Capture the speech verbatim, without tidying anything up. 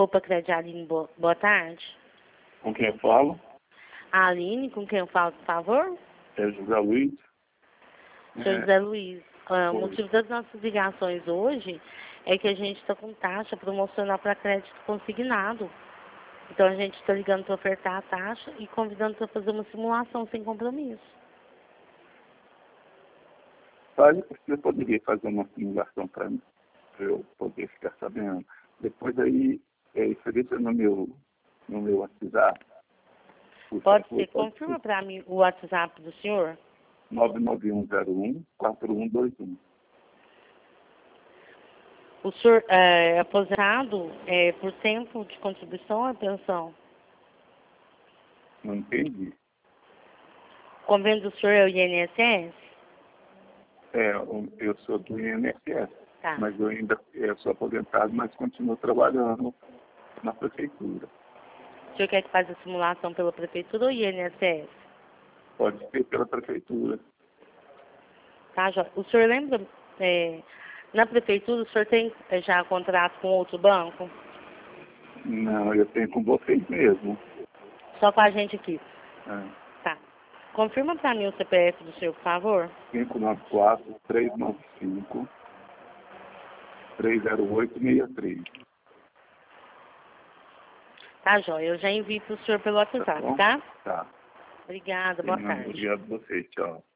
Poupa Crédito Aline, boa, boa tarde. Com quem eu falo? A Aline, com quem eu falo, por favor? É José Luiz. Senhor É. José Luiz, ah, o Oi. motivo das nossas ligações hoje é que a gente está com taxa promocional para crédito consignado. Então a gente está ligando para ofertar a taxa e convidando para fazer uma simulação sem compromisso. Olha, você poderia fazer uma simulação para mim, para eu poder ficar sabendo. Depois aí, é, referência no meu, no meu WhatsApp. Por Pode favor, ser, pode confirma ser para mim o WhatsApp do senhor. nove nove um zero um quatro um dois um. O senhor é aposentado é, por tempo de contribuição ou pensão? Não entendi. O convênio do senhor é o I N S S? É, eu eu sou do I N S S, Tá. mas eu ainda eu sou aposentado, mas continuo trabalhando na prefeitura. O senhor quer que faça a simulação pela prefeitura ou I N S S? Pode ser pela prefeitura. Tá, Jó? O senhor lembra, é, na prefeitura o senhor tem é, já contrato com outro banco? Não, eu tenho com vocês mesmo. Só com a gente aqui. É. Tá. Confirma para mim o C P F do senhor, por favor. cinco nove quatro, três nove cinco, três zero oito seis três. Tá, Jó? Eu já envio para o senhor pelo Tá WhatsApp, bom? tá? Tá. Obrigada, boa Não, tarde. obrigado a vocês. Tchau.